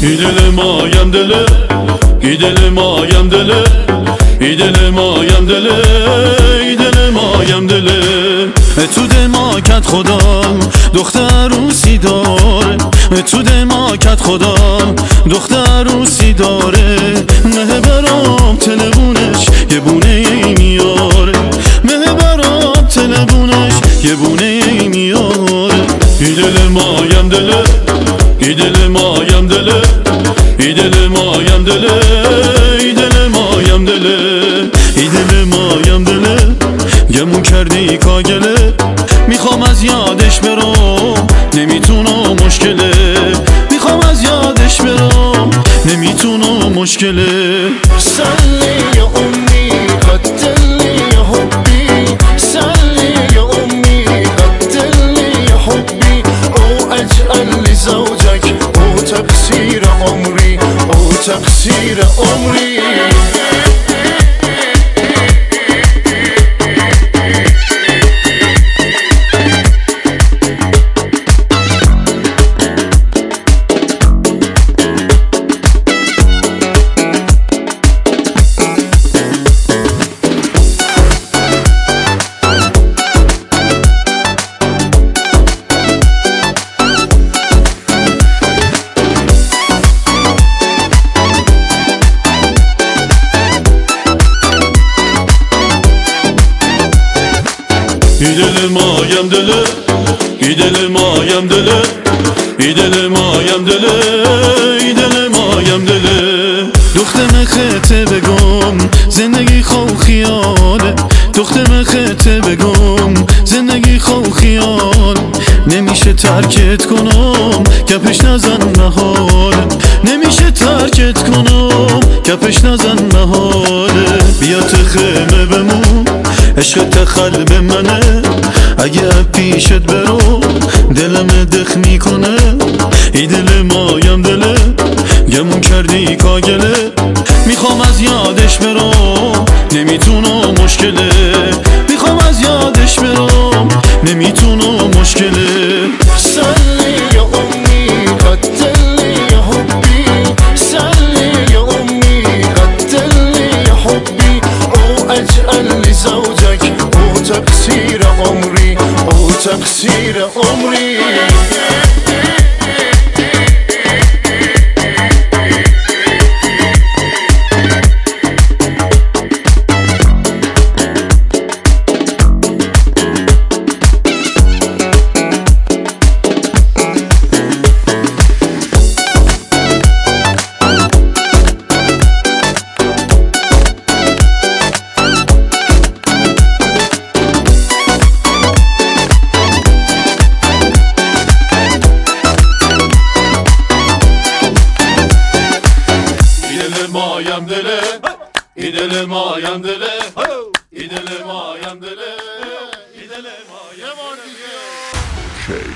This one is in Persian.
Gidelim ayam dele, gidelim ayam dele, gidelim ayam dele, gidelim ayam dele. تو دماکت خدا دختر روسی داره، تو دماکت خدا دختر روسی داره. مه برام تلفونش یه بونه ای میاره، مه برام تلفونش یه بونه ای میاره. Gidelim ayam dele, gidelim ayam dele, gidelim ayam dele, gidelim ayam dele, gidelim ayam dele. گمون کردی کاگله، میخوام از یادش برم نمیتونم مشکله، میخوام از یادش برم نمیتونم مشکله. سلی یا امی قتلی یا حبی، سلی یا امی قتلی یا حبی. او اجعل لزوجك او تقصیر عمری، او تقصیر عمری. Gidelim ayam dele, gidelim ayam dele, gidelim ayam dele, gidelim ayam dele. دختم خطه بگم زندگی خو خیاله، دختم خطه بگم زندگی خو خیال. نمیشه ترکت کنم کپش نزن نهاله، نمیشه ترکت کنم کپش نزن نهاله. بیا تخمه بمون عشق تخلب منه، اگه پیشت برو دلم دخ میکنه. ای دل مایم دله، گمون کردی کاگله، میخوام از یادش برم نمیتونم مشکله، میخوام از یادش برم نمیتونم مشکله. سلی یا امی قتلی یا حبی، سلی یا امی قتلی یا حبی. او اجعل لزوجك او تقصیر عمری، او تقصیر عمری. Gidelim ayam dele, gidelim ayam dele, gidelim ayam dele, gidelim ayam dele.